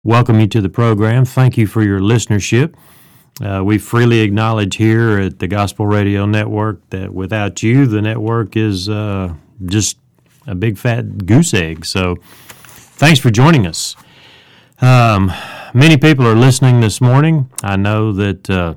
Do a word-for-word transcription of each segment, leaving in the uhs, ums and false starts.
welcome you to the program. Thank you for your listenership. Uh, we freely acknowledge here at the Gospel Radio Network that without you, the network is uh, just a big fat goose egg. So thanks for joining us. Um, many people are listening this morning. I know that uh,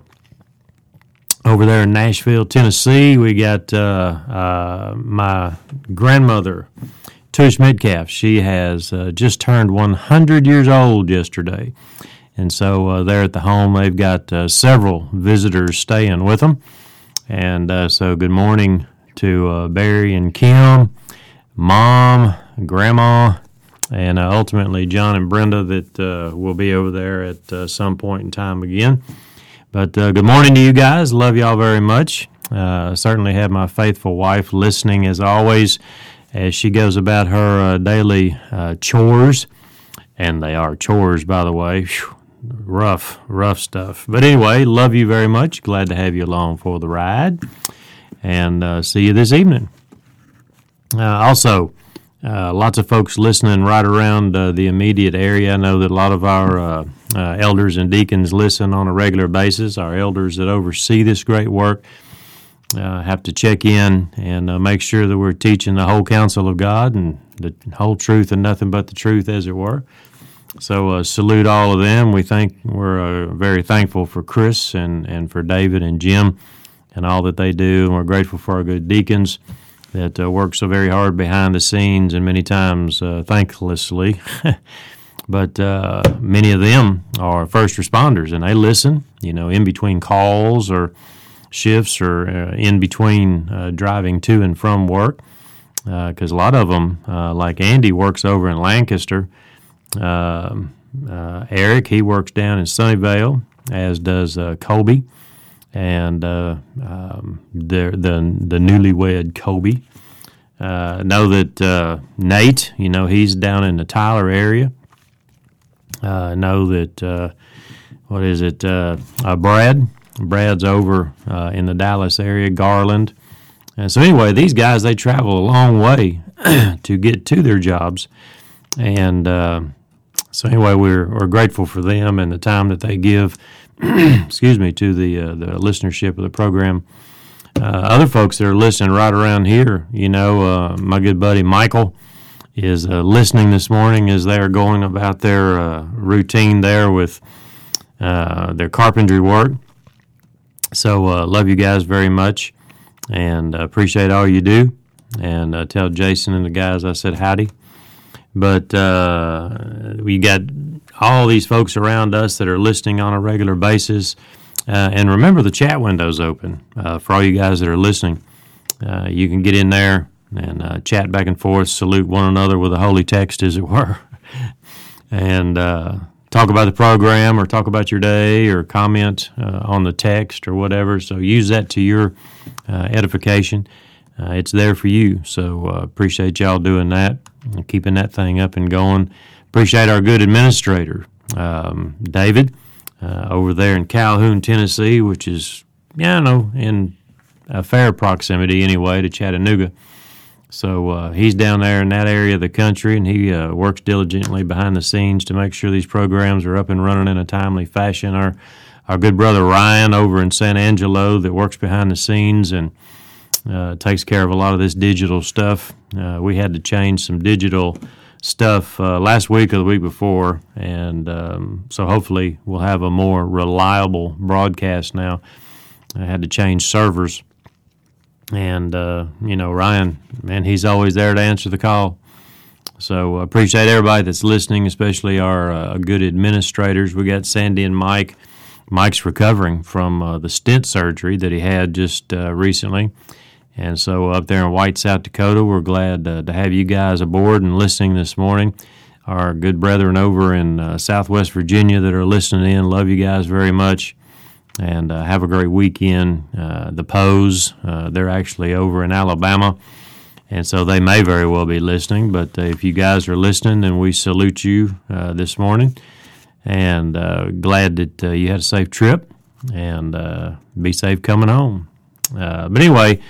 over there in Nashville, Tennessee, we got uh, uh, my grandmother, Tush Midcalf. She has uh, just turned one hundred years old yesterday. And so uh, there at the home, they've got uh, several visitors staying with them. And uh, so good morning to uh, Barry and Kim, Mom, Grandma, and uh, ultimately John and Brenda that uh, will be over there at uh, some point in time again. But uh, good morning to you guys. Love y'all very much. Uh, certainly have my faithful wife listening as always as she goes about her uh, daily uh, chores. And they are chores, by the way. Whew. Rough, rough stuff. But anyway, love you very much. Glad to have you along for the ride. And uh, see you this evening. Uh, also, uh, lots of folks listening right around uh, the immediate area. I know that a lot of our uh, uh, elders and deacons listen on a regular basis. Our elders that oversee this great work uh, have to check in and uh, make sure that we're teaching the whole counsel of God and the whole truth and nothing but the truth, as it were. So uh, salute all of them. We think we're uh, very thankful for Chris and, and for David and Jim and all that they do. And we're grateful for our good deacons that uh, work so very hard behind the scenes and many times uh, thanklessly. But uh, many of them are first responders, and they listen, you know, in between calls or shifts or uh, in between uh, driving to and from work. Because uh, a lot of them, uh, like Andy, works over in Lancaster. Uh, uh, Eric, he works down in Sunnyvale, as does uh, Colby, and uh, um, the, the the newlywed Colby. Uh, know that uh, Nate, you know, he's down in the Tyler area. Uh, know that, uh, what is it, uh, uh, Brad. Brad's over uh, in the Dallas area, Garland. And so anyway, these guys, they travel a long way to get to their jobs. And uh, so anyway, we're, we're grateful for them and the time that they give, excuse me, to the uh, the listenership of the program. Uh, other folks that are listening right around here, you know, uh, my good buddy Michael is uh, listening this morning as they're going about their uh, routine there with uh, their carpentry work. So uh, love you guys very much. And uh, appreciate all you do, and uh, tell Jason and the guys I said howdy. But uh, we got all these folks around us that are listening on a regular basis. Uh, and remember, the chat window's open uh, for all you guys that are listening. Uh, you can get in there and uh, chat back and forth, salute one another with a holy text, as it were, and uh, talk about the program or talk about your day or comment uh, on the text or whatever. So use that to your uh, edification. Uh, it's there for you. So uh, appreciate y'all doing that and keeping that thing up and going. Appreciate our good administrator, um, David, uh, over there in Calhoun, Tennessee, which is, yeah, I know, in a fair proximity anyway to Chattanooga. So uh, he's down there in that area of the country, and he uh, works diligently behind the scenes to make sure these programs are up and running in a timely fashion. Our our good brother Ryan over in San Angelo that works behind the scenes and uh, takes care of a lot of this digital stuff. Uh, we had to change some digital stuff uh, last week or the week before, and um, so hopefully we'll have a more reliable broadcast now. I had to change servers. And, uh, you know, Ryan, man, he's always there to answer the call. So I uh, appreciate everybody that's listening, especially our uh, good administrators. We got Sandy and Mike. Mike's recovering from uh, the stent surgery that he had just uh, recently. And so up there in White, South Dakota, we're glad uh, to have you guys aboard and listening this morning. Our good brethren over in uh, Southwest Virginia that are listening in, love you guys very much. And uh, have a great weekend. Uh, the Poes, uh, they're actually over in Alabama, and so they may very well be listening. But uh, if you guys are listening, then we salute you uh, this morning, and uh, glad that uh, you had a safe trip, and uh, be safe coming home. Uh, but anyway,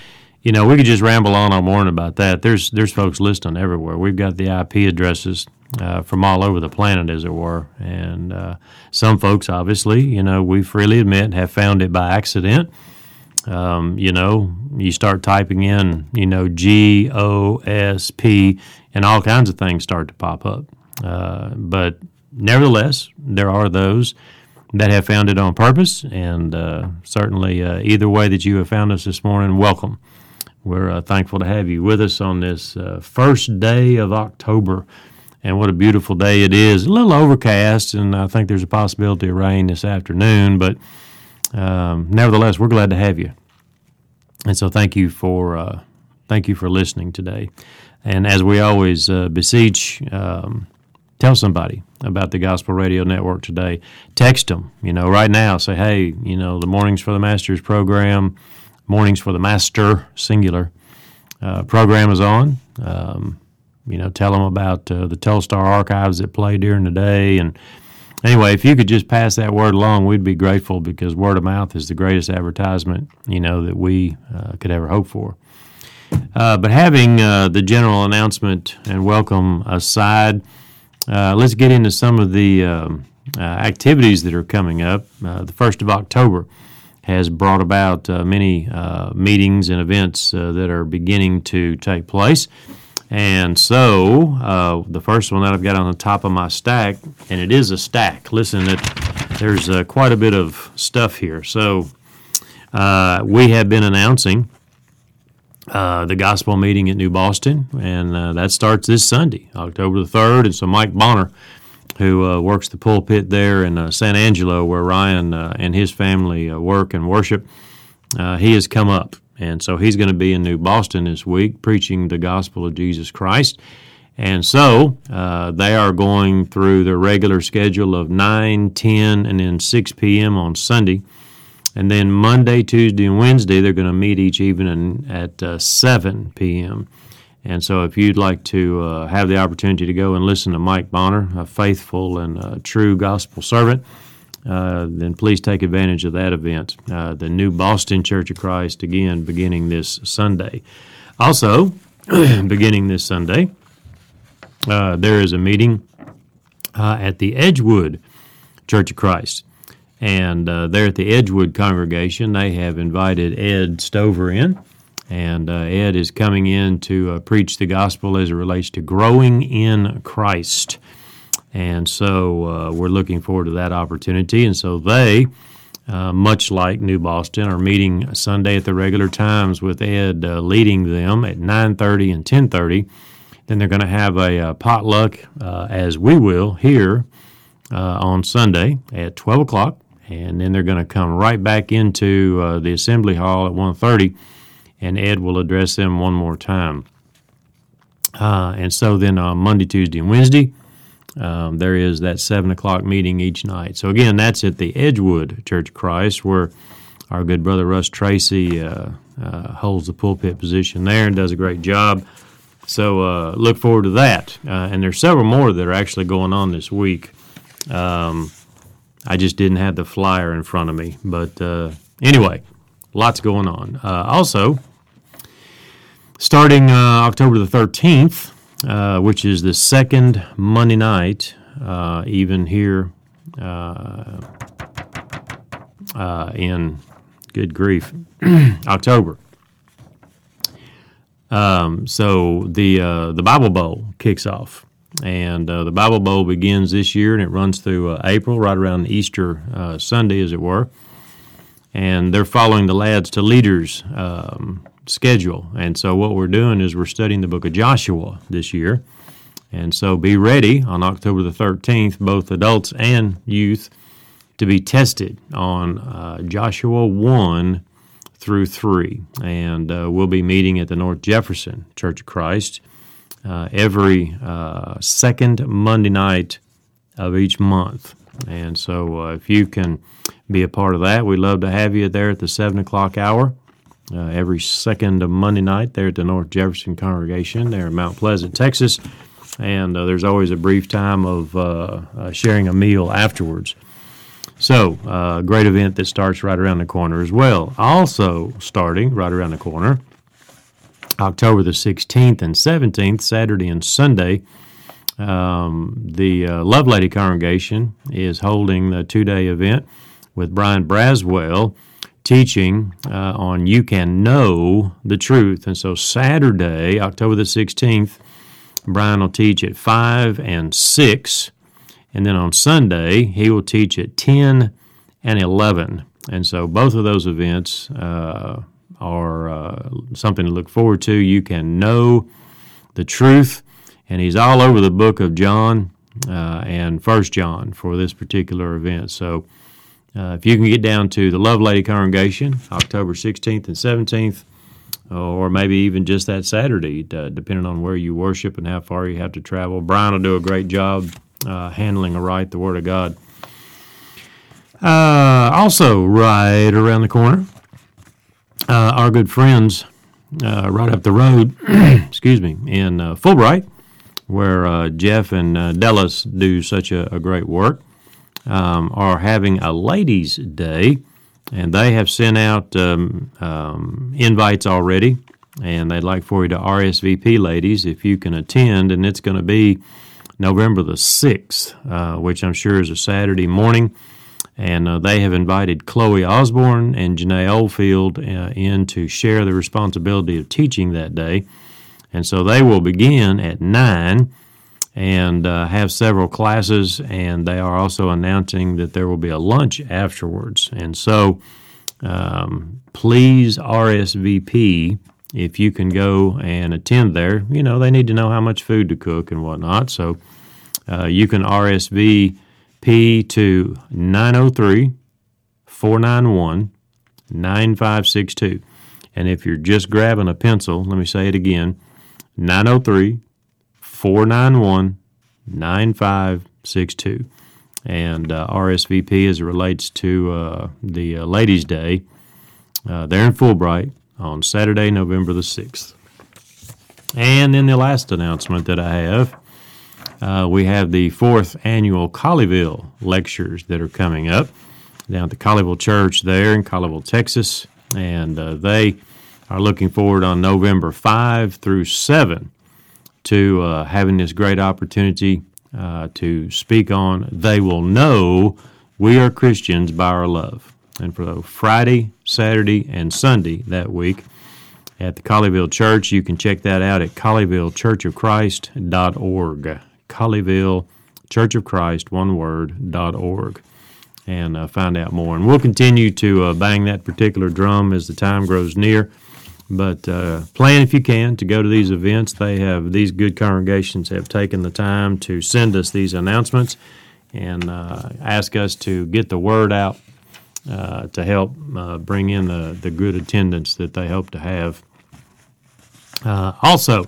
you know, we could just ramble on all morning about that. There's there's folks listening everywhere. We've got the I P addresses uh, from all over the planet, as it were. And uh, some folks, obviously, you know, we freely admit, have found it by accident. Um, you know, you start typing in, you know, G O S P, and all kinds of things start to pop up. Uh, but nevertheless, there are those that have found it on purpose, and uh, certainly uh, either way that you have found us this morning, welcome. We're uh, thankful to have you with us on this uh, first day of October, and what a beautiful day it is. A little overcast, and I think there's a possibility of rain this afternoon, but um, nevertheless, we're glad to have you. And so thank you for uh, thank you for listening today. And as we always uh, beseech, um, tell somebody about the Gospel Radio Network today. Text them, you know, right now. Say, hey, you know, the Mornings for the Masters program, Mornings for the Master, singular, uh, program is on. Um, you know, tell them about uh, the Telstar archives that play during the day. And anyway, if you could just pass that word along, we'd be grateful, because word of mouth is the greatest advertisement, you know, that we uh, could ever hope for. Uh, but having uh, the general announcement and welcome aside, uh, let's get into some of the um, uh, activities that are coming up. Uh, the first of October has brought about uh, many uh, meetings and events uh, that are beginning to take place. And so uh, the first one that I've got on the top of my stack, and it is a stack. Listen, it, there's uh, quite a bit of stuff here. So uh, we have been announcing uh, the gospel meeting at New Boston, and uh, that starts this Sunday, October the third. And so Mike Bonner, who uh, works the pulpit there in uh, San Angelo, where Ryan uh, and his family uh, work and worship, uh, he has come up. And so he's going to be in New Boston this week preaching the gospel of Jesus Christ. And so uh, they are going through their regular schedule of nine, ten, and then six p.m. on Sunday. And then Monday, Tuesday, and Wednesday, they're going to meet each evening at uh, seven p.m. And so if you'd like to uh, have the opportunity to go and listen to Mike Bonner, a faithful and uh, true gospel servant, Uh, then please take advantage of that event. Uh, the New Boston Church of Christ, again, beginning this Sunday. Also, beginning this Sunday, uh, there is a meeting uh, at the Edgewood Church of Christ. And uh, there at the Edgewood congregation, they have invited Ed Stover in. And uh, Ed is coming in to uh, preach the gospel as it relates to growing in Christ. And so uh, we're looking forward to that opportunity. And so they, uh, much like New Boston, are meeting Sunday at the regular times with Ed uh, leading them at nine thirty and ten thirty. Then they're going to have a, a potluck, uh, as we will, here uh, on Sunday at twelve o'clock. And then they're going to come right back into uh, the Assembly Hall at one thirty, and Ed will address them one more time. Uh, and so then on Monday, Tuesday, and Wednesday, Um, there is that seven o'clock meeting each night. So again, that's at the Edgewood Church of Christ, where our good brother Russ Tracy uh, uh, holds the pulpit position there and does a great job. So uh, look forward to that. Uh, and there's several more that are actually going on this week. Um, I just didn't have the flyer in front of me. But uh, anyway, lots going on. Uh, also, starting uh, October the thirteenth, Uh, which is the second Monday night, uh, even here uh, uh, in, good grief, October. Um, so the uh, the Bible Bowl kicks off, and uh, the Bible Bowl begins this year, and it runs through uh, April, right around Easter uh, Sunday, as it were. And they're following the Lads to Leaders um schedule. And so what we're doing is we're studying the book of Joshua this year. And so be ready on October the thirteenth, both adults and youth, to be tested on uh, Joshua one through three. And uh, we'll be meeting at the North Jefferson Church of Christ uh, every uh, second Monday night of each month. And so uh, if you can be a part of that, we'd love to have you there at the seven o'clock hour. Uh, every second of Monday night there at the North Jefferson congregation there in Mount Pleasant, Texas. And uh, there's always a brief time of uh, uh, sharing a meal afterwards. So, a uh, great event that starts right around the corner as well. Also starting right around the corner October the sixteenth and seventeenth, Saturday and Sunday, um, the uh, Lovelady congregation is holding a two-day event with Brian Braswell teaching uh, on You Can Know the Truth. And so Saturday, October the sixteenth, Brian will teach at five and six, and then on Sunday, he will teach at ten and eleven. And so both of those events uh, are uh, something to look forward to. You can know the truth, and he's all over the book of John uh, and First John for this particular event. So uh, if you can get down to the Lovelady congregation, October sixteenth and seventeenth, or maybe even just that Saturday, uh, depending on where you worship and how far you have to travel, Brian will do a great job uh, handling aright the Word of God. Uh, also, right around the corner, uh, our good friends uh, right up the road, excuse me, in uh, Fulbright, where uh, Jeff and uh, Dallas do such a, a great work, um, are having a ladies' day, and they have sent out um, um, invites already, and they'd like for you to R S V P, ladies, if you can attend, and it's going to be November the sixth, uh, which I'm sure is a Saturday morning. And uh, they have invited Chloe Osborne and Janae Oldfield uh, in to share the responsibility of teaching that day. And so they will begin at nine and uh, have several classes, and they are also announcing that there will be a lunch afterwards. And so um, please R S V P if you can go and attend there. You know, they need to know how much food to cook and whatnot. So uh, you can R S V P to nine oh three, four nine one, nine five six two. And if you're just grabbing a pencil, let me say it again, nine oh three, four nine one, nine five six two. And uh, R S V P as it relates to uh, the uh, Ladies' Day uh, there in Fulbright on Saturday, November the sixth. And then the last announcement that I have, Uh, we have the fourth annual Colleyville lectures that are coming up down at the Colleyville Church there in Colleyville, Texas, and uh, they are looking forward on November fifth through seventh to uh, having this great opportunity uh, to speak on They Will Know We Are Christians by Our Love. And for the Friday, Saturday, and Sunday that week at the Colleyville Church, you can check that out at colleyville church of christ dot org. Colleyville Church of Christ, one word, dot org, and uh, find out more. And we'll continue to uh, bang that particular drum as the time grows near. But uh, plan if you can to go to these events. They have these good congregations have taken the time to send us these announcements and uh, ask us to get the word out uh, to help uh, bring in the, the good attendance that they hope to have. Uh, also,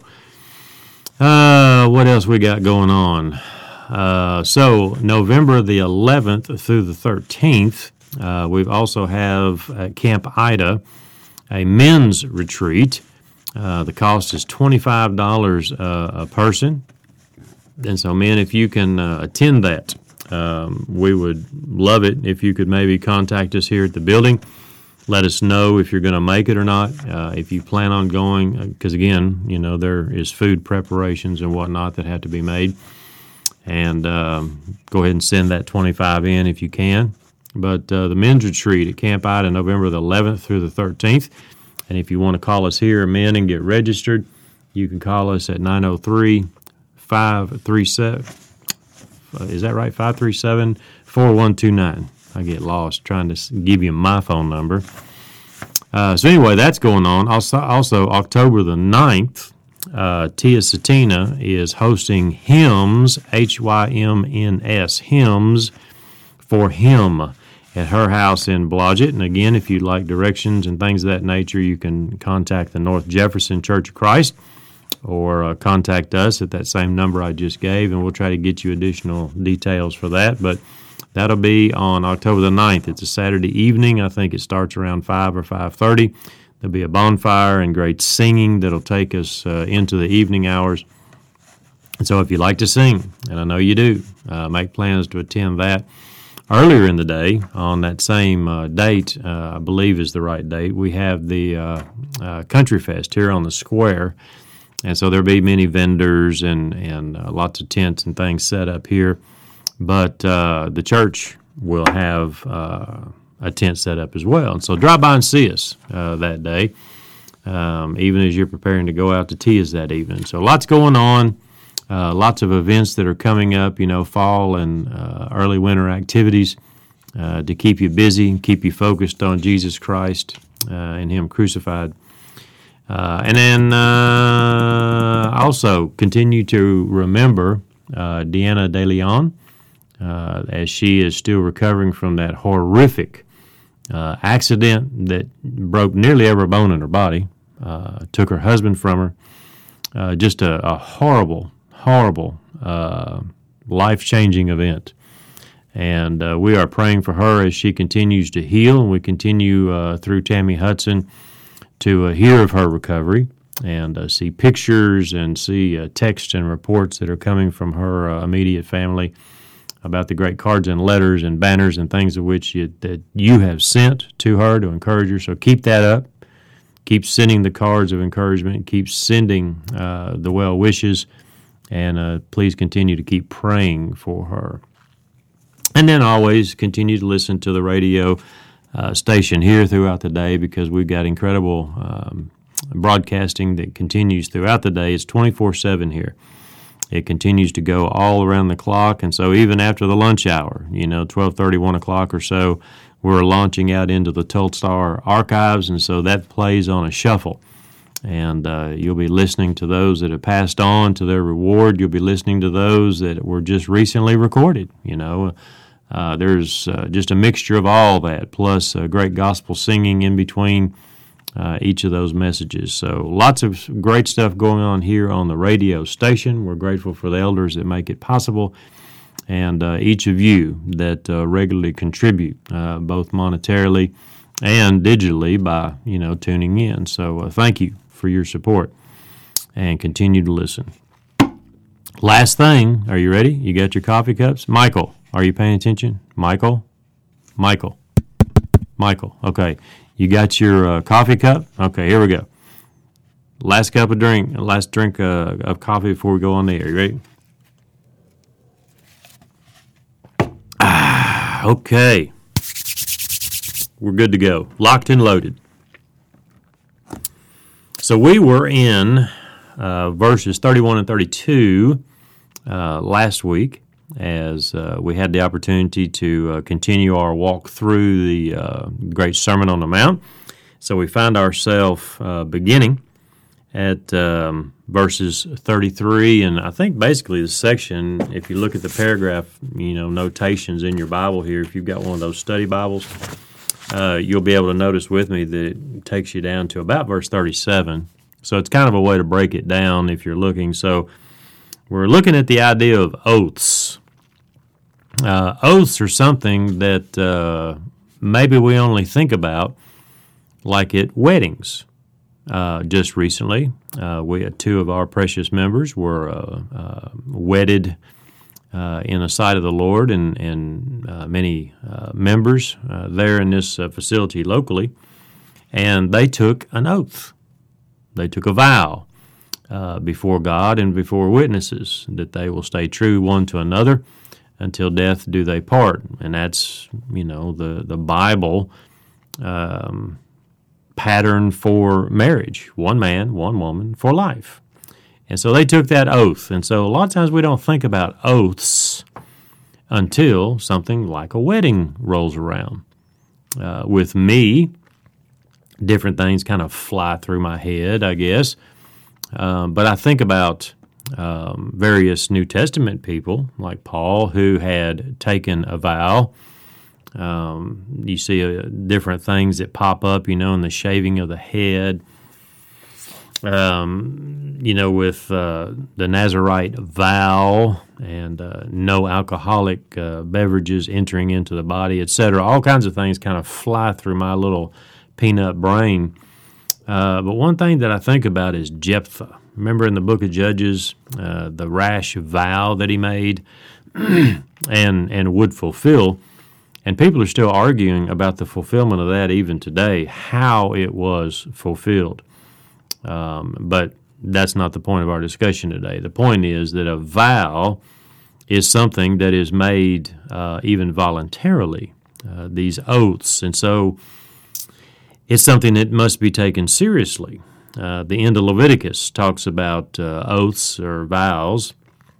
Uh, what else we got going on? Uh, so November the eleventh through the thirteenth, uh, we also have at Camp Ida a men's retreat. Uh, the cost is twenty-five dollars uh, a person. And so, men, if you can uh, attend that, um, we would love it if you could maybe contact us here at the building. Let us know if you're going to make it or not, uh, if you plan on going, because, again, you know, there is food preparations and whatnot that have to be made. And um, go ahead and send that twenty-five in if you can. But uh, the men's retreat at Camp Ida, November the eleventh through the thirteenth. And if you want to call us here, men, and get registered, you can call us at nine oh three, five three seven, uh, is that right, five three seven, four one two nine. I get lost trying to give you my phone number. Uh, so anyway, that's going on. Also, also October the ninth, uh, Tia Satina is hosting Hymns, H Y M N S, Hymns for Him at her house in Blodgett. And again, if you'd like directions and things of that nature, you can contact the North Jefferson Church of Christ or uh, contact us at that same number I just gave, and we'll try to get you additional details for that. But that'll be on October the ninth. It's a Saturday evening. I think it starts around five or five thirty. There'll be a bonfire and great singing that'll take us uh, into the evening hours. And so if you like to sing, and I know you do, uh, make plans to attend that. Earlier in the day, on that same uh, date, uh, I believe is the right date, we have the uh, uh, Country Fest here on the square. And so there'll be many vendors and, and uh, lots of tents and things set up here. But uh, the church will have uh, a tent set up as well. And so drop by and see us uh, that day, um, even as you're preparing to go out to Tia's that evening. So lots going on, uh, lots of events that are coming up, you know, fall and uh, early winter activities uh, to keep you busy, keep you focused on Jesus Christ uh, and Him crucified. Uh, and then uh, also continue to remember uh, Deanna De Leon uh, as she is still recovering from that horrific uh, accident that broke nearly every bone in her body, uh, took her husband from her. Uh, just a, a horrible, horrible, uh, life-changing event. And uh, we are praying for her as she continues to heal, and we continue uh, through Tammy Hudson to uh, hear of her recovery and uh, see pictures and see uh, texts and reports that are coming from her uh, immediate family about the great cards and letters and banners and things of which you, that you have sent to her to encourage her. So keep that up. Keep sending the cards of encouragement. Keep sending uh, the well wishes. And uh, please continue to keep praying for her. And then always continue to listen to the radio Uh, station here throughout the day, because we've got incredible um, broadcasting that continues throughout the day. It's twenty-four seven here. It continues to go all around the clock, and so even after the lunch hour, you know, twelve thirty, one o'clock or so, we're launching out into the Telstar archives, and so that plays on a shuffle. And uh, you'll be listening to those that have passed on to their reward. You'll be listening to those that were just recently recorded, you know. Uh, there's uh, just a mixture of all that, plus uh, great gospel singing in between uh, each of those messages. So lots of great stuff going on here on the radio station. We're grateful for the elders that make it possible, and uh, each of you that uh, regularly contribute, uh, both monetarily and digitally by, you know, tuning in. So uh, thank you for your support, and continue to listen. Last thing, are you ready? You got your coffee cups? Michael, are you paying attention? Michael? Michael? Michael, okay. You got your uh, coffee cup? Okay, here we go. Last cup of drink, last drink uh, of coffee before we go on the air. You ready? Ah, okay. We're good to go. Locked and loaded. So we were in uh, verses thirty-one and thirty-two uh, last week, as uh, we had the opportunity to uh, continue our walk through the uh, great Sermon on the Mount. So we find ourselves uh, beginning at um, verses thirty-three, and I think basically the section, if you look at the paragraph, you know, notations in your Bible here, if you've got one of those study Bibles, uh, you'll be able to notice with me that it takes you down to about verse thirty-seven. So it's kind of a way to break it down if you're looking. So we're looking at the idea of oaths. Uh, oaths are something that uh, maybe we only think about like at weddings. Uh, just recently, uh, we had two of our precious members were uh, uh, wedded uh, in the sight of the Lord, and, and uh, many uh, members uh, there in this uh, facility locally, and they took an oath. They took a vow uh, before God and before witnesses that they will stay true one to another until death do they part. And that's, you know, the, the Bible um, pattern for marriage. One man, one woman for life. And so they took that oath. And so a lot of times we don't think about oaths until something like a wedding rolls around. Uh, with me, different things kind of fly through my head, I guess. Um, but I think about um, various New Testament people, like Paul, who had taken a vow. Um, you see uh, different things that pop up, you know, in the shaving of the head. Um, you know, with uh, the Nazirite vow and uh, no alcoholic uh, beverages entering into the body, et cetera. All kinds of things kind of fly through my little peanut brain. Uh, but one thing that I think about is Jephthah. Remember in the book of Judges, uh, the rash vow that he made and and would fulfill. And people are still arguing about the fulfillment of that even today, how it was fulfilled. Um, but that's not the point of our discussion today. The point is that a vow is something that is made uh, even voluntarily, uh, these oaths. And so it's something that must be taken seriously. Uh, the end of Leviticus talks about uh, oaths or vows,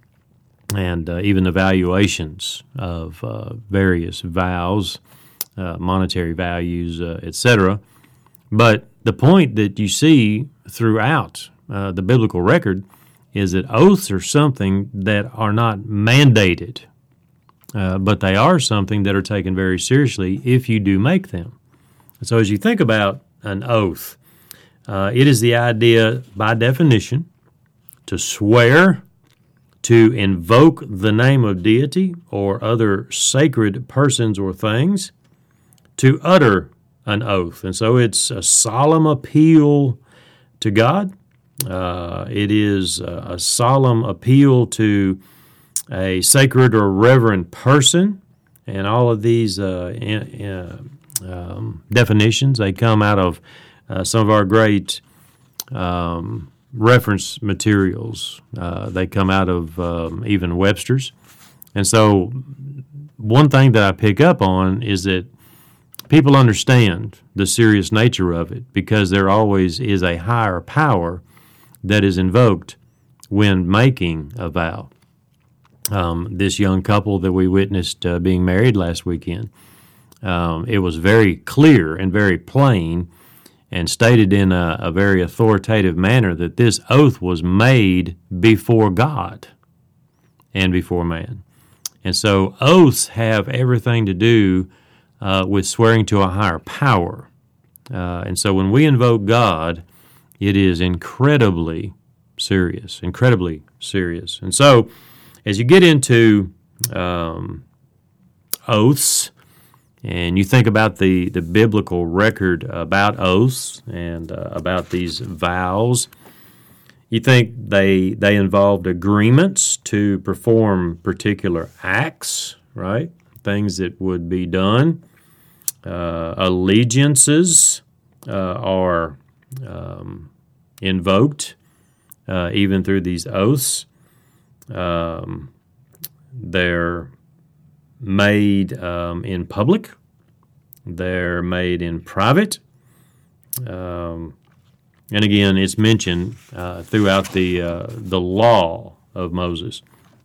and uh, even evaluations of uh, various vows, uh, monetary values, uh, et cetera. But the point that you see throughout uh, the biblical record is that oaths are something that are not mandated, uh, but they are something that are taken very seriously if you do make them. So as you think about an oath, uh, it is the idea, by definition, to swear, to invoke the name of deity or other sacred persons or things, to utter an oath. And so it's a solemn appeal to God. Uh, it is a, a solemn appeal to a sacred or reverend person. And all of these uh, in, uh, um, definitions, they come out of uh, some of our great um, reference materials. Uh, they come out of um, even Webster's. And so one thing that I pick up on is that people understand the serious nature of it because there always is a higher power that is invoked when making a vow. Um, this young couple that we witnessed uh, being married last weekend, um, it was very clear and very plain and stated in a, a very authoritative manner that this oath was made before God and before man. And so oaths have everything to do uh, with swearing to a higher power. Uh, and so when we invoke God, it is incredibly serious, incredibly serious. And so as you get into um, oaths, and you think about the, the biblical record about oaths and uh, about these vows, you think they they involved agreements to perform particular acts, right? Things that would be done. Uh, allegiances uh, are um, invoked uh, even through these oaths. Um, they're made um, in public. They're made in private. Um, and again, it's mentioned uh, throughout the uh, the law of Moses.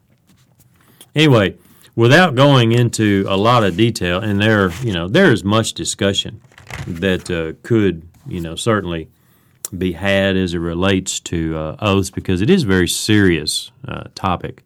Anyway, without going into a lot of detail, and there, you know, there is much discussion that uh, could, you know, certainly be had as it relates to uh, oaths because it is a very serious uh, topic.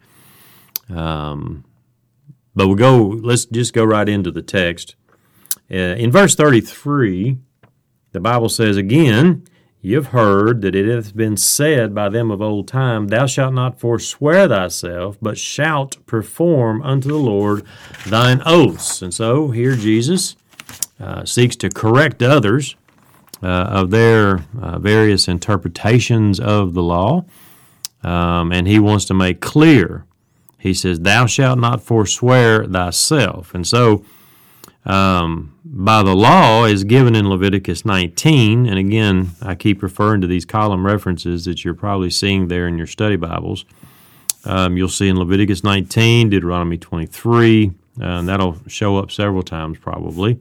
Um, But we'll go, let's just go right into the text. Uh, in verse thirty-three, the Bible says, "Again, ye have heard that it hath been said by them of old time, Thou shalt not forswear thyself, but shalt perform unto the Lord thine oaths." And so here Jesus uh, seeks to correct others uh, of their uh, various interpretations of the law, um, and he wants to make clear. He says, "Thou shalt not forswear thyself." And so, um, by the law is given in Leviticus nineteen, and again, I keep referring to these column references that you're probably seeing there in your study Bibles. Um, you'll see in Leviticus nineteen, Deuteronomy twenty-three, uh, and that'll show up several times probably.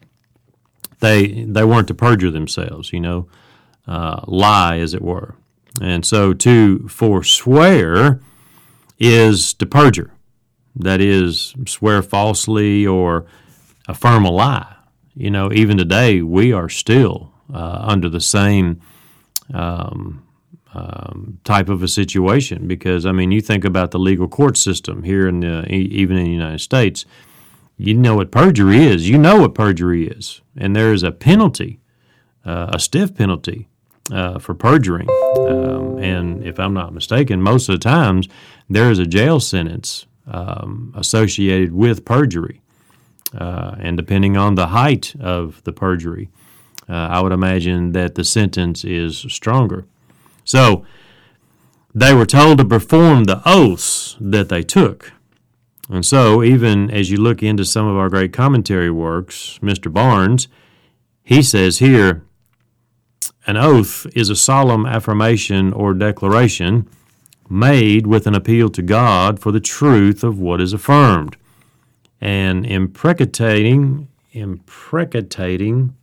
They they weren't to perjure themselves, you know, uh, lie as it were. And so to forswear is to perjure, that is, swear falsely or affirm a lie. You know, even today we are still uh, under the same um, um, type of a situation because, I mean, you think about the legal court system here in the, even in the United States, you know what perjury is. You know what perjury is, and there is a penalty, uh, a stiff penalty uh, for perjuring. Um, and if I'm not mistaken, most of the times there is a jail sentence um, associated with perjury. Uh, and depending on the height of the perjury, uh, I would imagine that the sentence is stronger. So they were told to perform the oaths that they took. And so, even as you look into some of our great commentary works, Mister Barnes, he says here, an oath is a solemn affirmation or declaration made with an appeal to God for the truth of what is affirmed, and imprecating, imprecating,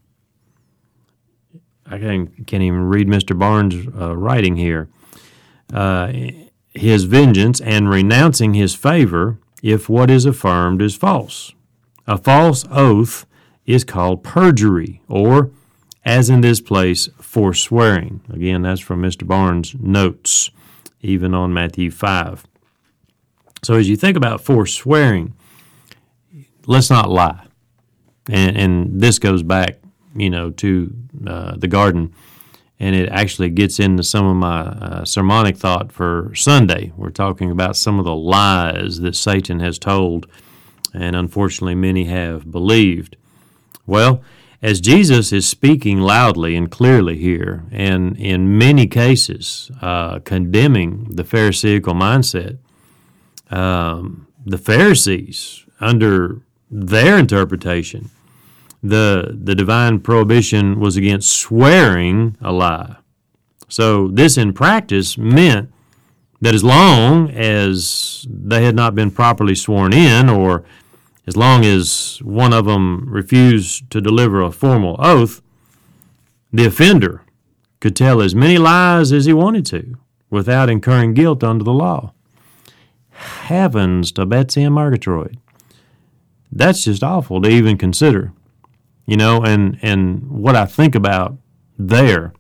I can't, can't even read Mister Barnes' uh, writing here, uh, his vengeance and renouncing his favor if what is affirmed is false. A false oath is called perjury, or, as in this place, forswearing. Again, that's from Mister Barnes' notes, even on Matthew five. So as you think about forswearing, let's not lie. And, and this goes back, you know, to uh, the garden, and it actually gets into some of my uh, sermonic thought for Sunday. We're talking about some of the lies that Satan has told, and unfortunately many have believed. Well, as Jesus is speaking loudly and clearly here, and in many cases uh, condemning the Pharisaical mindset, um, the Pharisees, under their interpretation, the the divine prohibition was against swearing a lie. So this in practice meant that as long as they had not been properly sworn in, or as long as one of them refused to deliver a formal oath, the offender could tell as many lies as he wanted to without incurring guilt under the law. Heavens to Betsy and Murgatroyd. That's just awful to even consider. You know, and, and what I think about there,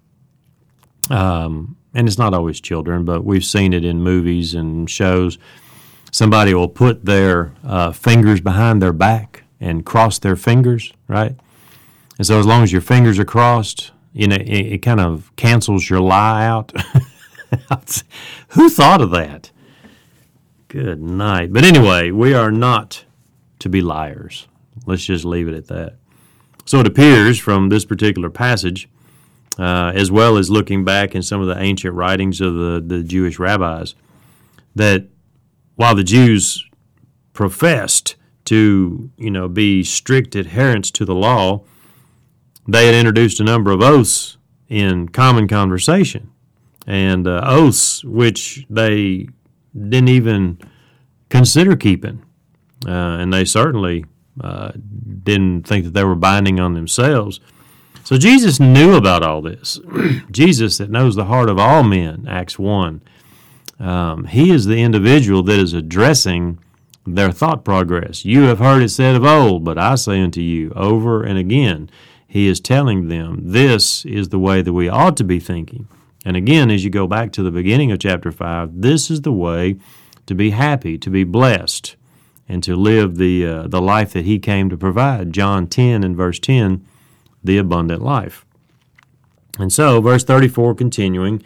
um, and it's not always children, but we've seen it in movies and shows. Somebody will put their uh, fingers behind their back and cross their fingers, right? And so as long as your fingers are crossed, you know, it, it kind of cancels your lie out. Who thought of that? Good night. But anyway, we are not to be liars. Let's just leave it at that. So it appears from this particular passage, uh, as well as looking back in some of the ancient writings of the, the Jewish rabbis, that while the Jews professed to, you know, be strict adherents to the law, they had introduced a number of oaths in common conversation, and uh, oaths which they didn't even consider keeping, uh, and they certainly Uh, didn't think that they were binding on themselves. So Jesus knew about all this. Jesus that knows the heart of all men, Acts one. Um, he is the individual that is addressing their thought progress. You have heard it said of old, but I say unto you, over and again, he is telling them this is the way that we ought to be thinking. And again, as you go back to the beginning of chapter five, this is the way to be happy, to be blessed, and to live the uh, the life that he came to provide. John ten and verse ten, the abundant life. And so, verse thirty-four continuing,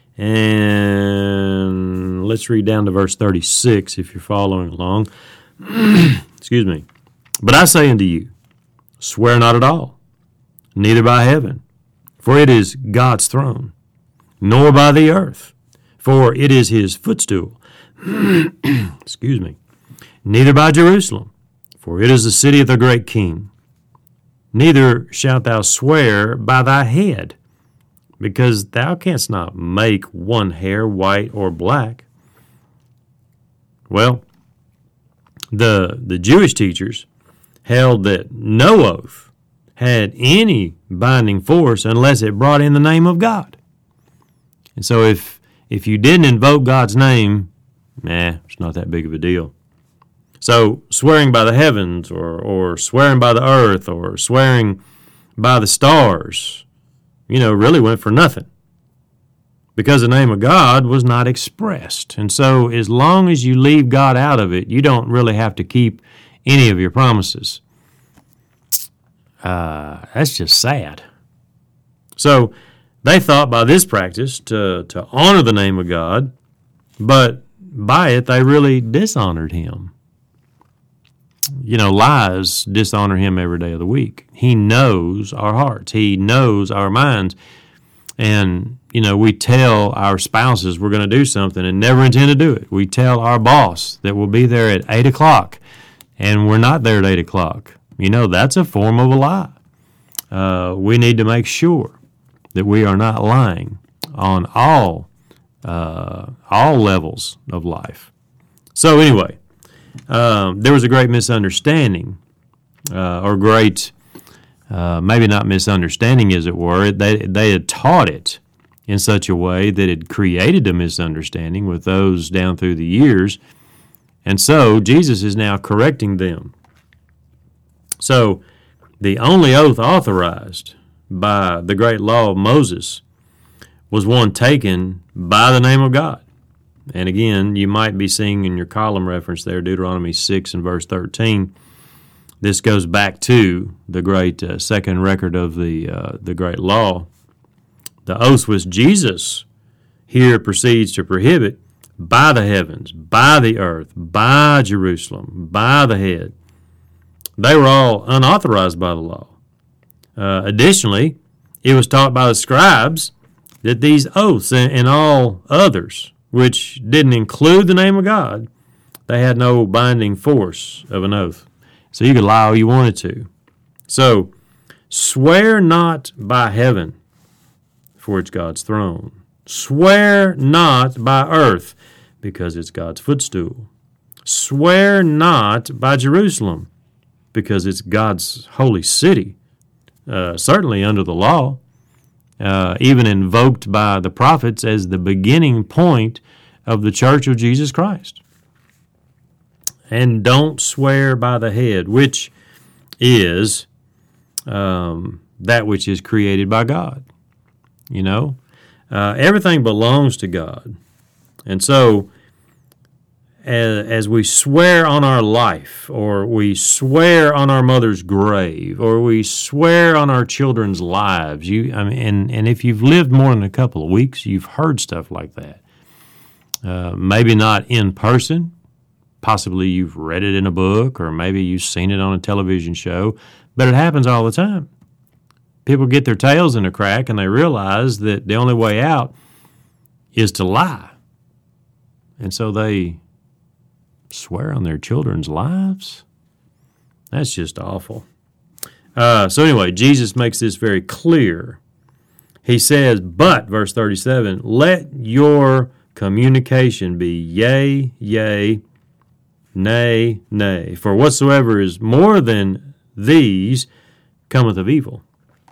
and let's read down to verse thirty-six if you're following along. Excuse me. But I say unto you, swear not at all, neither by heaven, for it is God's throne, nor by the earth, for it is his footstool. Excuse me. Neither by Jerusalem, for it is the city of the great king. Neither shalt thou swear by thy head, because thou canst not make one hair white or black. Well, the, the Jewish teachers held that no oath had any binding force unless it brought in the name of God. And so if if you didn't invoke God's name, nah, it's not that big of a deal. So swearing by the heavens, or, or swearing by the earth, or swearing by the stars, you know, really went for nothing, because the name of God was not expressed. And so as long as you leave God out of it, you don't really have to keep any of your promises. Uh, that's just sad. So they thought by this practice to, to honor the name of God, but by it they really dishonored him. You know, lies dishonor him every day of the week. He knows our hearts. He knows our minds. And, you know, we tell our spouses we're going to do something and never intend to do it. We tell our boss that we'll be there at eight o'clock, and we're not there at eight o'clock. You know, that's a form of a lie. Uh, we need to make sure that we are not lying on all uh, all levels of life. So anyway, um, there was a great misunderstanding, uh, or great, uh, maybe not misunderstanding as it were. They, they had taught it in such a way that it created a misunderstanding with those down through the years. And so Jesus is now correcting them. So the only oath authorized by the great law of Moses was one taken by the name of God. And again, you might be seeing in your column reference there, Deuteronomy six and verse thirteen. This goes back to the great uh, second record of the uh, the great law. The oath which Jesus here proceeds to prohibit by the heavens, by the earth, by Jerusalem, by the head. They were all unauthorized by the law. Uh, additionally, it was taught by the scribes that these oaths and, and all others, which didn't include the name of God, they had no binding force of an oath. So you could lie all you wanted to. So, swear not by heaven, for it's God's throne. Swear not by earth, because it's God's footstool. Swear not by Jerusalem, because it's God's holy city, uh, certainly under the law, uh, even invoked by the prophets as the beginning point of the church of Jesus Christ. And don't swear by the head, which is um, that which is created by God. You know, uh, everything belongs to God. And so, as, as we swear on our life, or we swear on our mother's grave, or we swear on our children's lives, you, I mean, and, and if you've lived more than a couple of weeks, you've heard stuff like that. Uh, maybe not in person. Possibly you've read it in a book, or maybe you've seen it on a television show, but it happens all the time. People get their tails in a crack and they realize that the only way out is to lie. And so they swear on their children's lives? That's just awful. Uh, so anyway, Jesus makes this very clear. He says, but, verse thirty-seven, let your communication be yea, yea, nay, nay. For whatsoever is more than these cometh of evil.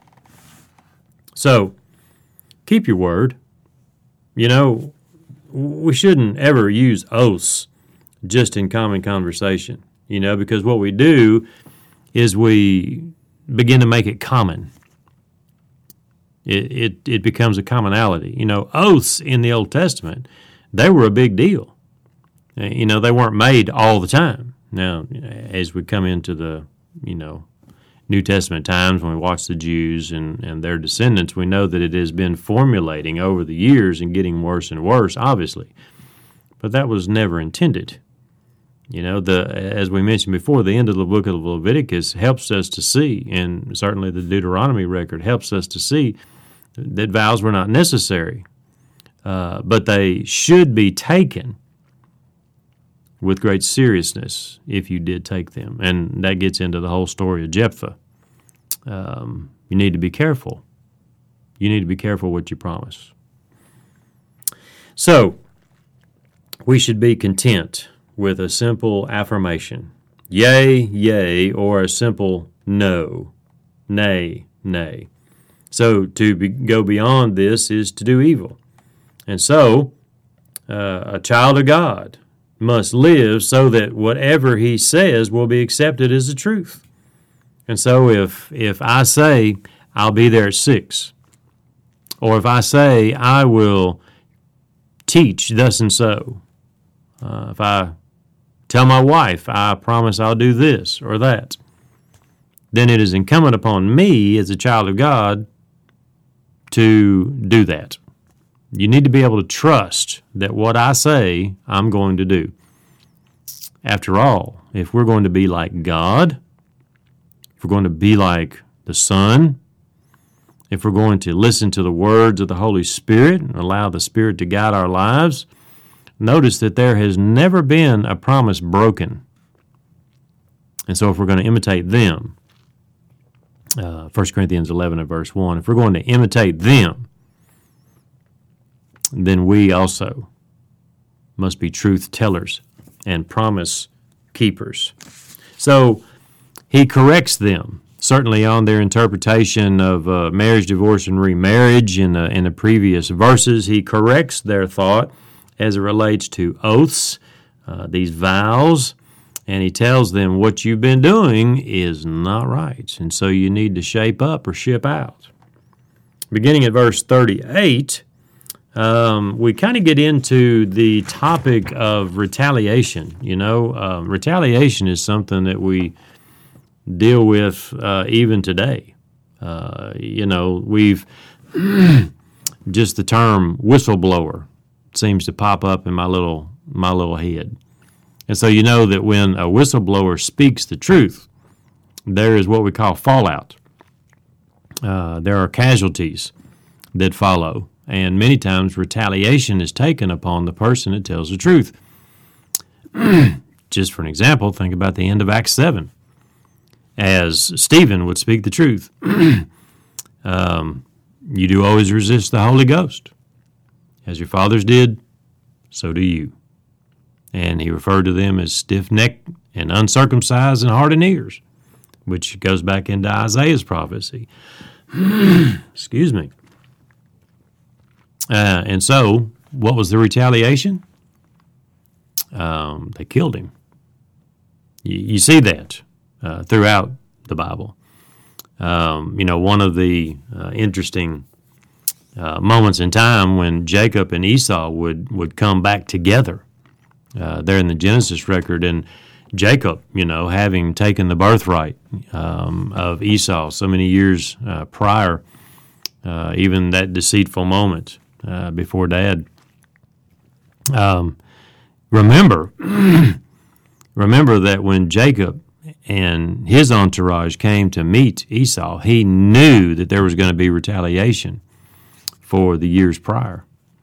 So, keep your word. You know, we shouldn't ever use oaths just in common conversation, you know, because what we do is we begin to make it common. It, it, it becomes a commonality. You know, oaths in the Old Testament, they were a big deal. You know, they weren't made all the time. Now, as we come into the, you know, New Testament times, when we watch the Jews and, and their descendants, we know that it has been formulating over the years and getting worse and worse, obviously. But that was never intended. You know, the as we mentioned before, the end of the book of Leviticus helps us to see, and certainly the Deuteronomy record helps us to see, that vows were not necessary, uh, but they should be taken with great seriousness if you did take them. And that gets into the whole story of Jephthah. Um, you need to be careful. You need to be careful what you promise. So, we should be content with a simple affirmation, yea, yea, or a simple no, nay, nay. So, to be, go beyond this is to do evil. And so, uh, a child of God must live so that whatever he says will be accepted as the truth. And so if if I say I'll be there at six, or if I say I will teach thus and so, uh, if I tell my wife I promise I'll do this or that, then it is incumbent upon me as a child of God to do that. You need to be able to trust that what I say, I'm going to do. After all, if we're going to be like God, if we're going to be like the Son, if we're going to listen to the words of the Holy Spirit and allow the Spirit to guide our lives, notice that there has never been a promise broken. And so if we're going to imitate them, uh, First Corinthians eleven and verse one, if we're going to imitate them, then we also must be truth tellers and promise keepers. So he corrects them, certainly on their interpretation of uh, marriage, divorce, and remarriage in the, in the previous verses. He corrects their thought as it relates to oaths, uh, these vows, and he tells them what you've been doing is not right, and so you need to shape up or ship out. Beginning at verse thirty-eight, um, we kind of get into the topic of retaliation. You know, uh, retaliation is something that we deal with uh, even today. Uh, you know, we've just the term whistleblower seems to pop up in my little my little head. And so you know that when a whistleblower speaks the truth, there is what we call fallout. Uh, there are casualties that follow, and many times retaliation is taken upon the person that tells the truth. Just for an example, think about the end of Acts seven. As Stephen would speak the truth, um, you do always resist the Holy Ghost. As your fathers did, so do you. And he referred to them as stiff-necked and uncircumcised in heart and ears, which goes back into Isaiah's prophecy. Excuse me. Uh, and so, what was the retaliation? Um, they killed him. You, you see that uh, throughout the Bible. Um, you know, one of the uh, interesting uh, moments in time when Jacob and Esau would, would come back together. Uh, there in the Genesis record, and Jacob, you know, having taken the birthright um, of Esau so many years uh, prior, uh, even that deceitful moment uh, before Dad. Um, remember, remember that when Jacob and his entourage came to meet Esau, he knew that there was going to be retaliation for the years prior,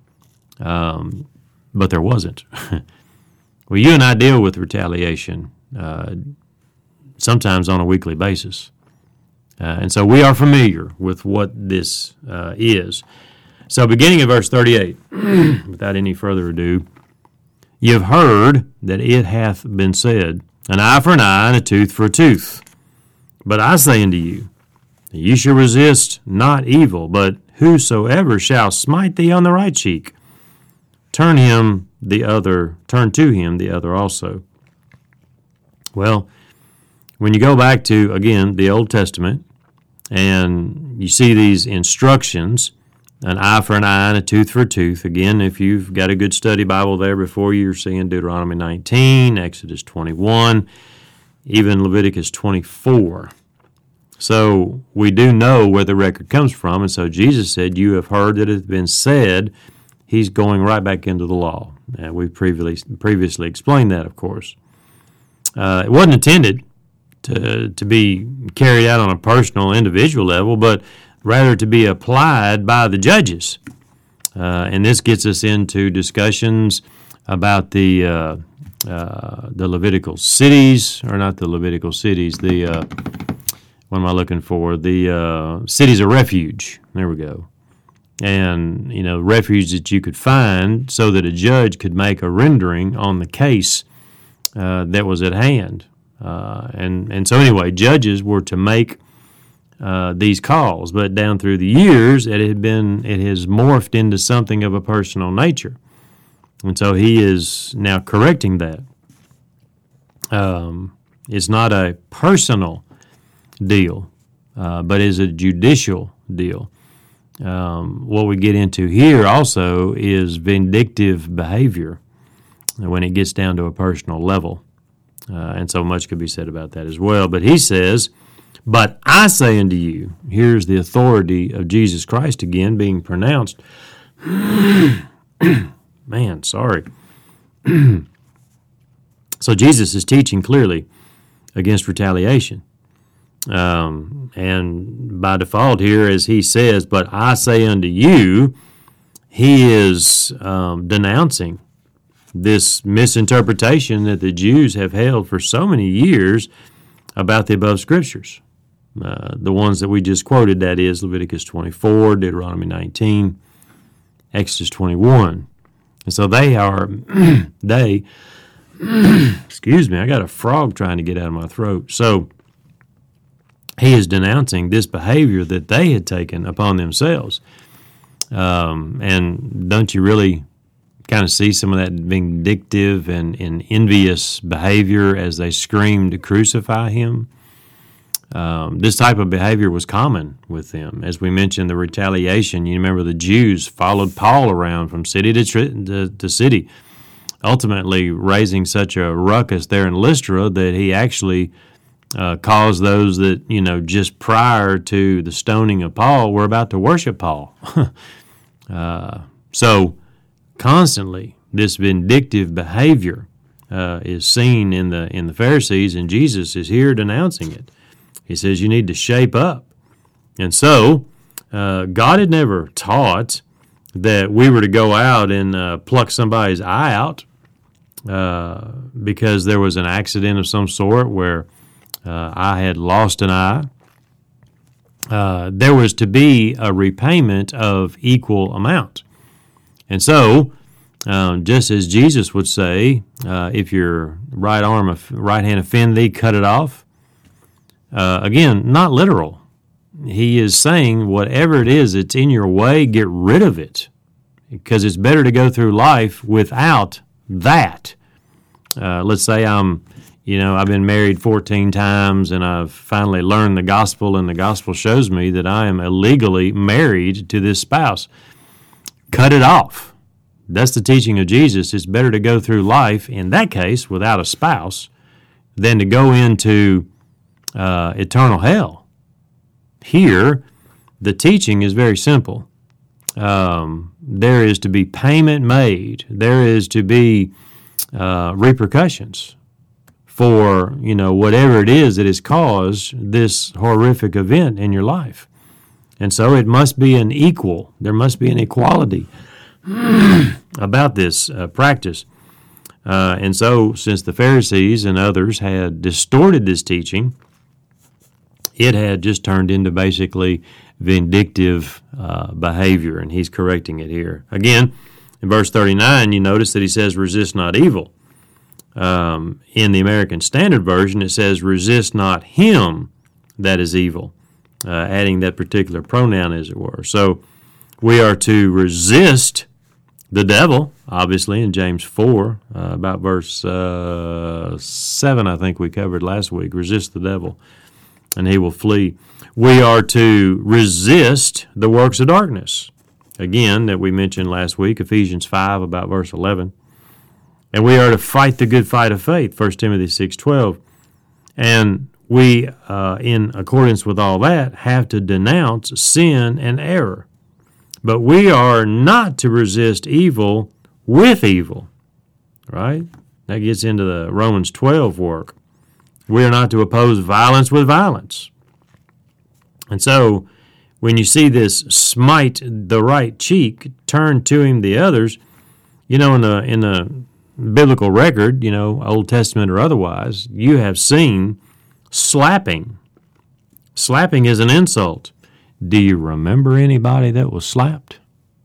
um, but there wasn't. Well, you and I deal with retaliation uh, sometimes on a weekly basis. Uh, and so we are familiar with what this uh, is. So beginning of verse thirty-eight, without any further ado, "You have heard that it hath been said, an eye for an eye and a tooth for a tooth. But I say unto you, you shall resist not evil, but whosoever shall smite thee on the right cheek, turn him the other, turn to him the other also." Well, when you go back to, again, the Old Testament, and you see these instructions, an eye for an eye and a tooth for a tooth. Again, if you've got a good study Bible there before you, you're seeing Deuteronomy nineteen, Exodus twenty-one, even Leviticus twenty-four. So we do know where the record comes from, and so Jesus said, "You have heard that it has been said." He's going right back into the law. And we previously previously explained that, of course. Uh, it wasn't intended to to be carried out on a personal, individual level, but rather to be applied by the judges. Uh, and this gets us into discussions about the uh, uh, the Levitical cities, or not the Levitical cities, the, uh, what am I looking for? The uh, cities of refuge. There we go. And, you know, refuge that you could find so that a judge could make a rendering on the case uh, that was at hand. Uh, and, and so anyway, judges were to make uh, these calls, but down through the years, it had been, it has morphed into something of a personal nature. And so he is now correcting that. Um, it's not a personal deal, uh, but is a judicial deal. Um, what we get into here also is vindictive behavior when it gets down to a personal level. Uh, and so much could be said about that as well. But he says, "But I say unto you," here's the authority of Jesus Christ again being pronounced. Man, sorry. So Jesus is teaching clearly against retaliation. Um, and by default here, as he says, but I say unto you, he is um, denouncing this misinterpretation that the Jews have held for so many years about the above scriptures. Uh, the ones that we just quoted, that is Leviticus twenty-four, Deuteronomy nineteen, Exodus twenty-one. And so they are, they, excuse me, I got a frog trying to get out of my throat. So he is denouncing this behavior that they had taken upon themselves. Um, and don't you really kind of see some of that vindictive and, and envious behavior as they screamed to crucify him? Um, this type of behavior was common with them. As we mentioned, the retaliation, you remember the Jews followed Paul around from city to, to, to city, ultimately raising such a ruckus there in Lystra that he actually uh, caused those that, you know, just prior to the stoning of Paul were about to worship Paul. uh, so constantly this vindictive behavior uh, is seen in the in the Pharisees, and Jesus is here denouncing it. He says you need to shape up. And so uh, God had never taught that we were to go out and uh, pluck somebody's eye out uh, because there was an accident of some sort where uh, I had lost an eye. Uh, there was to be a repayment of equal amount. And so, um, just as Jesus would say, uh, if your right arm, right hand offend thee, cut it off. Uh, again, not literal. He is saying whatever it is that's in your way, get rid of it, because it's better to go through life without that. Uh, let's say I'm, you know, I've been married fourteen times, and I've finally learned the gospel, and the gospel shows me that I am illegally married to this spouse. Cut it off. That's the teaching of Jesus. It's better to go through life, in that case, without a spouse, than to go into uh, eternal hell. Here, the teaching is very simple. Um, there is to be payment made. There is to be uh, repercussions for, you know, whatever it is that has caused this horrific event in your life. And so it must be an equal. There must be an equality about this uh, practice. Uh, and so since the Pharisees and others had distorted this teaching, it had just turned into basically vindictive uh, behavior, and he's correcting it here. Again, in verse thirty-nine, you notice that he says, resist not evil. Um, in the American Standard Version, it says, resist not him that is evil, uh, adding that particular pronoun, as it were. So we are to resist the devil, obviously, in James four, uh, about verse uh, seven, I think we covered last week. Resist the devil, and he will flee. We are to resist the works of darkness. Again, that we mentioned last week, Ephesians five, about verse eleven. And we are to fight the good fight of faith, First Timothy six twelve. And we, uh, in accordance with all that, have to denounce sin and error. But we are not to resist evil with evil, right? That gets into the Romans twelve work. We are not to oppose violence with violence. And so, when you see this smite the right cheek, turn to him the others, you know, in the in the biblical record, you know, Old Testament or otherwise, you have seen slapping. Slapping is an insult. Do you remember anybody that was slapped?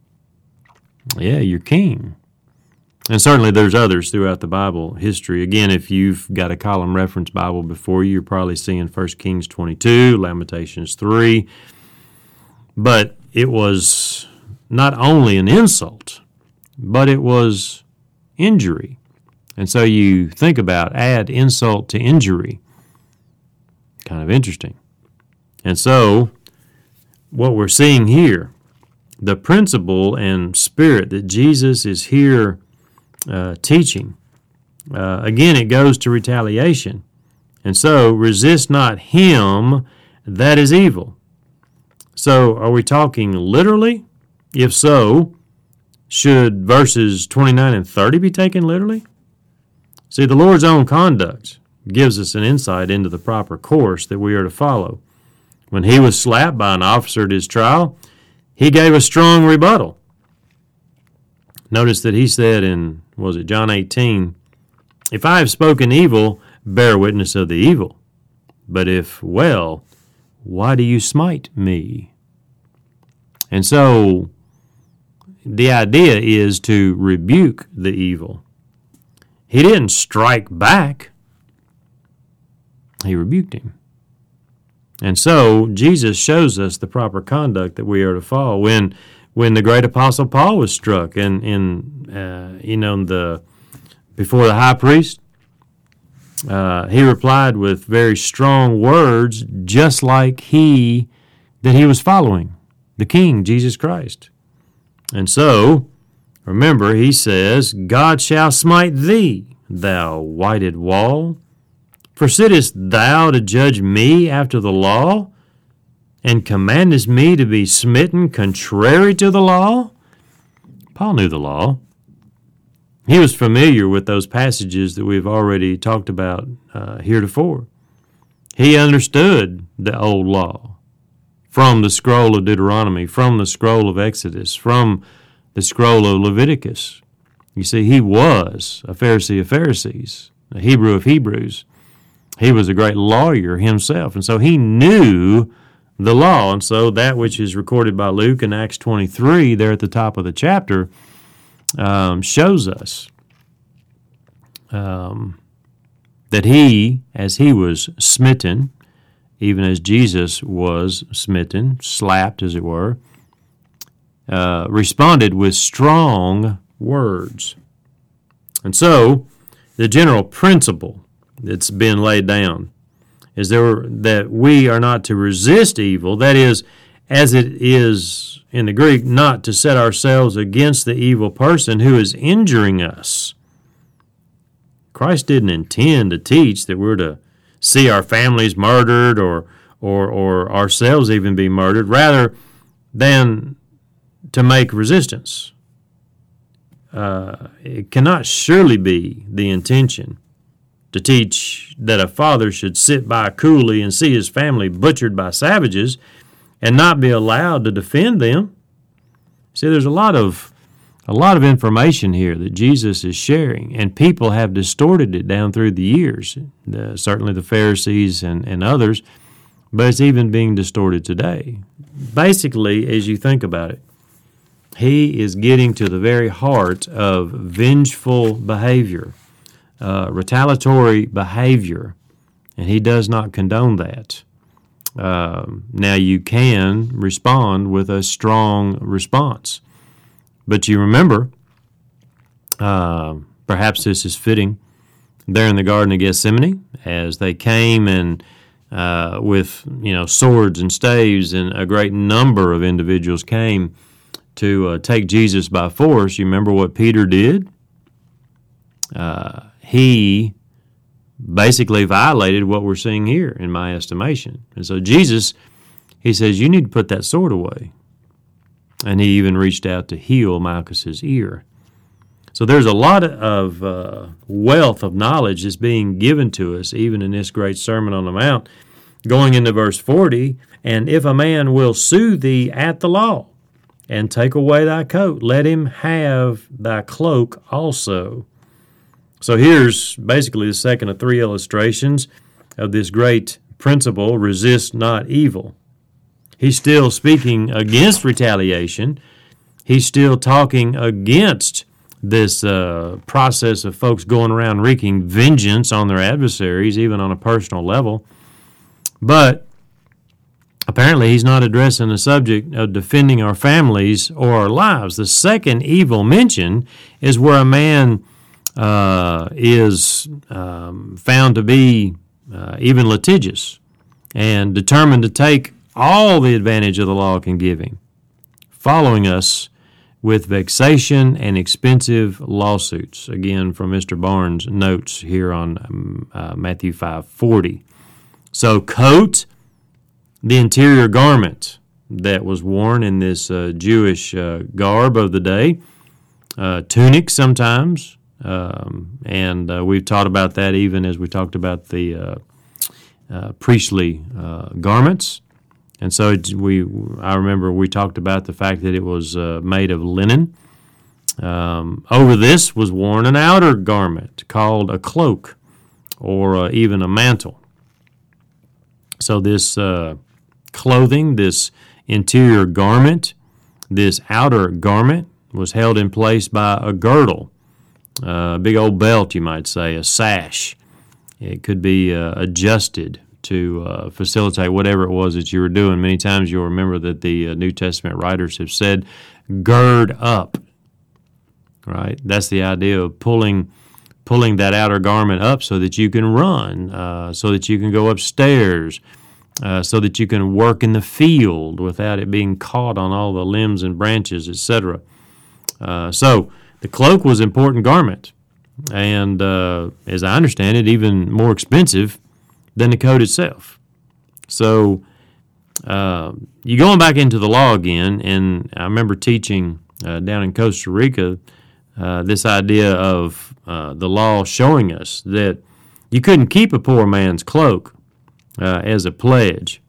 Yeah, your king. And certainly there's others throughout the Bible history. Again, if you've got a column reference Bible before you, you're probably seeing First Kings twenty-two, Lamentations three. But it was not only an insult, but it was injury. And so you think about add insult to injury. Kind of interesting. And so what we're seeing here, the principle and spirit that Jesus is here uh, teaching, uh, again, it goes to retaliation. And so resist not him that is evil. So are we talking literally? If so, should verses twenty-nine and thirty be taken literally? See, the Lord's own conduct gives us an insight into the proper course that we are to follow. When he was slapped by an officer at his trial, he gave a strong rebuttal. Notice that he said in, was it John eighteen, "If I have spoken evil, bear witness of the evil. But if well, why do you smite me?" And so the idea is to rebuke the evil. He didn't strike back. He rebuked him. And so Jesus shows us the proper conduct that we are to follow. When when the great apostle Paul was struck in in uh, you know the before the high priest, uh, he replied with very strong words, just like he that he was following, the King Jesus Christ. And so, remember, he says, "God shall smite thee, thou whited wall. For sittest thou to judge me after the law, and commandest me to be smitten contrary to the law?" Paul knew the law. He was familiar with those passages that we've already talked about uh, heretofore. He understood the old law from the scroll of Deuteronomy, from the scroll of Exodus, from the scroll of Leviticus. You see, he was a Pharisee of Pharisees, a Hebrew of Hebrews. He was a great lawyer himself, and so he knew the law. And so that which is recorded by Luke in Acts twenty-three, there at the top of the chapter, um, shows us um, that he, as he was smitten, even as Jesus was smitten, slapped as it were, uh, responded with strong words. And so the general principle that's been laid down is there that we are not to resist evil, that is, as it is in the Greek, not to set ourselves against the evil person who is injuring us. Christ didn't intend to teach that we're to see our families murdered or or or ourselves even be murdered, rather than to make resistance. Uh, it cannot surely be the intention to teach that a father should sit by coolly and see his family butchered by savages and not be allowed to defend them. See, there's a lot of a lot of information here that Jesus is sharing, and people have distorted it down through the years, the, certainly the Pharisees and, and others, but it's even being distorted today. Basically, as you think about it, he is getting to the very heart of vengeful behavior, uh, retaliatory behavior, and he does not condone that. Uh, now, you can respond with a strong response. But you remember, uh, perhaps this is fitting, there in the Garden of Gethsemane, as they came and uh, with you know swords and staves, and a great number of individuals came to uh, take Jesus by force. You remember what Peter did? Uh, he basically violated what we're seeing here, in my estimation. And so Jesus, he says, you need to put that sword away. And he even reached out to heal Malchus's ear. So there's a lot of uh, wealth of knowledge that's being given to us, even in this great Sermon on the Mount. Going into verse forty, and if a man will sue thee at the law, and take away thy coat, let him have thy cloak also. So here's basically the second of three illustrations of this great principle, resist not evil. He's still speaking against retaliation. He's still talking against this uh, process of folks going around wreaking vengeance on their adversaries, even on a personal level. But apparently he's not addressing the subject of defending our families or our lives. The second evil mentioned is where a man uh, is um, found to be uh, even litigious and determined to take all the advantage of the law can give him, following us with vexation and expensive lawsuits. Again, from Mister Barnes' notes here on um, uh, Matthew five forty. So coat, the interior garment that was worn in this uh, Jewish uh, garb of the day, uh, tunic sometimes, Um, and uh, we've taught about that even as we talked about the uh, uh, priestly uh, garments. And so it, we, I remember we talked about the fact that it was uh, made of linen. Um, over this was worn an outer garment called a cloak, or uh, even a mantle. So this uh, clothing, this interior garment, this outer garment was held in place by a girdle, uh, a big old belt, you might say, a sash. It could be uh, adjusted to uh, facilitate whatever it was that you were doing. Many times you'll remember that the uh, New Testament writers have said, gird up, right? That's the idea of pulling pulling that outer garment up so that you can run, uh, so that you can go upstairs, uh, so that you can work in the field without it being caught on all the limbs and branches, et cetera. Uh, so the cloak was an important garment, and uh, as I understand it, even more expensive than the coat itself. So uh, you going back into the law again, and I remember teaching uh, down in Costa Rica uh, this idea of uh, the law showing us that you couldn't keep a poor man's cloak uh, as a pledge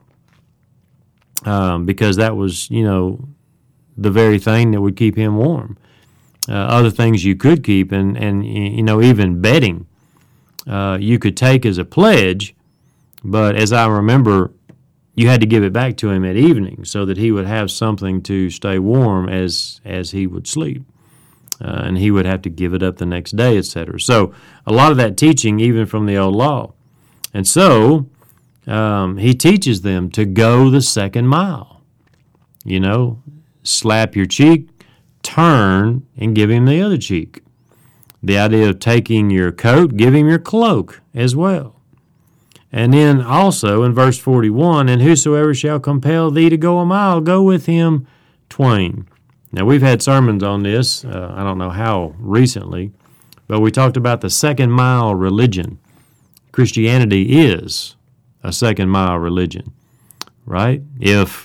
um, because that was, you know, the very thing that would keep him warm. Uh, other things you could keep, and, and you know, even bedding, uh, you could take as a pledge, but as I remember, you had to give it back to him at evening so that he would have something to stay warm as as he would sleep, uh, and he would have to give it up the next day, et cetera. So a lot of that teaching, even from the old law. And so um, he teaches them to go the second mile, you know, slap your cheek, turn, and give him the other cheek. The idea of taking your coat, give him your cloak as well. And then also in verse forty-one, and whosoever shall compel thee to go a mile, go with him twain. Now, we've had sermons on this, uh, I don't know how recently, but we talked about the second mile religion. Christianity is a second mile religion, right? If,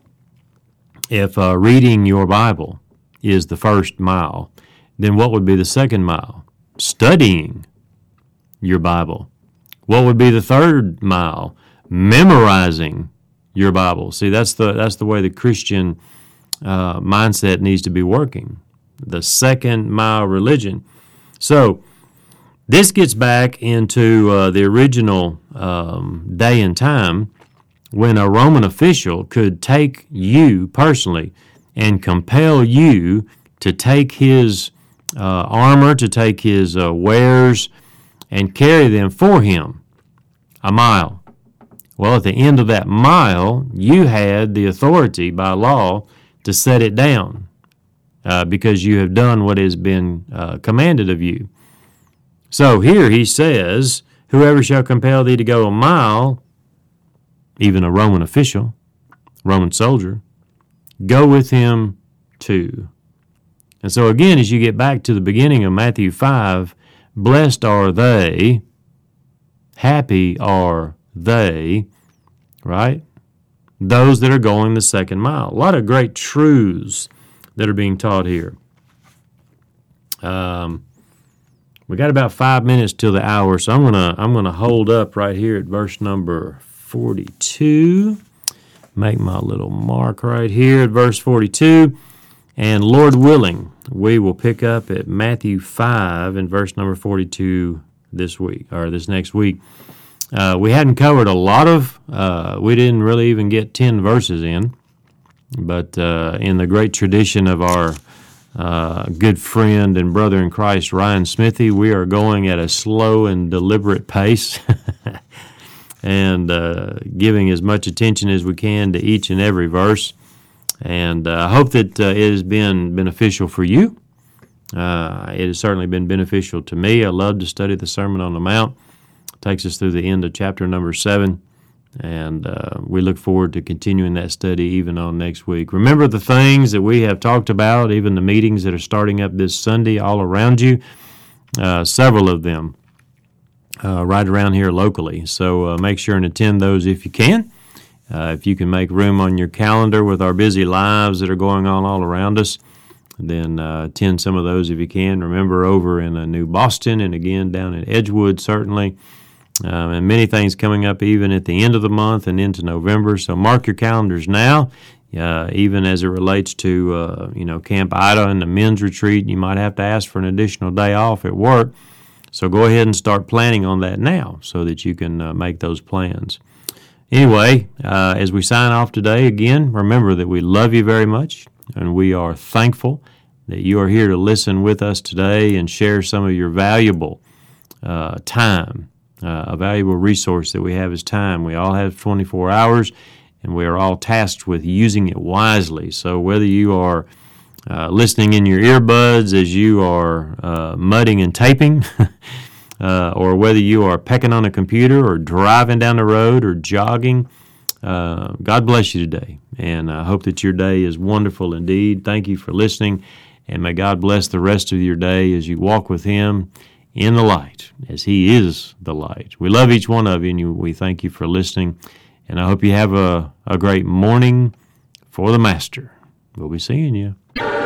if uh, reading your Bible is the first mile, then what would be the second mile? Studying your Bible. What would be the third mile? Memorizing your Bible. See, that's the that's the way the Christian uh, mindset needs to be working. The second mile religion. So this gets back into uh, the original um, day and time when a Roman official could take you personally and compel you to take his uh, armor, to take his uh, wares, and carry them for him a mile. Well, at the end of that mile, you had the authority by law to set it down uh, because you have done what has been uh, commanded of you. So here he says, whoever shall compel thee to go a mile, even a Roman official, Roman soldier, go with him two. And so again, as you get back to the beginning of Matthew five, blessed are they, happy are they, right? Those that are going the second mile. A lot of great truths that are being taught here. Um, we got about five minutes till the hour, so I'm gonna I'm gonna hold up right here at verse number forty-two. Make my little mark right here at verse forty-two. And Lord willing, we will pick up at Matthew five and verse number forty-two this week, or this next week. Uh, we hadn't covered a lot of, uh, we didn't really even get ten verses in, but uh, in the great tradition of our uh, good friend and brother in Christ, Ryan Smithy, we are going at a slow and deliberate pace and uh, giving as much attention as we can to each and every verse. And uh, I hope that uh, it has been beneficial for you. Uh, it has certainly been beneficial to me. I love to study the Sermon on the Mount. It takes us through the end of chapter number seven, and uh, we look forward to continuing that study even on next week. Remember the things that we have talked about, even the meetings that are starting up this Sunday all around you, uh, several of them uh, right around here locally. So uh, make sure and attend those if you can. Uh, if you can make room on your calendar with our busy lives that are going on all around us, then uh, attend some of those if you can. Remember, over in uh, New Boston and again down in Edgewood, certainly. Um, and many things coming up even at the end of the month and into November. So mark your calendars now, uh, even as it relates to, uh, you know, Camp Ida and the men's retreat. You might have to ask for an additional day off at work. So go ahead and start planning on that now so that you can uh, make those plans. Anyway, uh, as we sign off today, again, remember that we love you very much, and we are thankful that you are here to listen with us today and share some of your valuable uh, time. Uh, a valuable resource that we have is time. We all have twenty-four hours, and we are all tasked with using it wisely. So whether you are uh, listening in your earbuds as you are uh, mudding and taping, uh, or whether you are pecking on a computer or driving down the road or jogging, uh, God bless you today. And I hope that your day is wonderful indeed. Thank you for listening, and may God bless the rest of your day as you walk with Him in the light, as He is the light. We love each one of you, and we thank you for listening. And I hope you have a, a great morning for the Master. We'll be seeing you.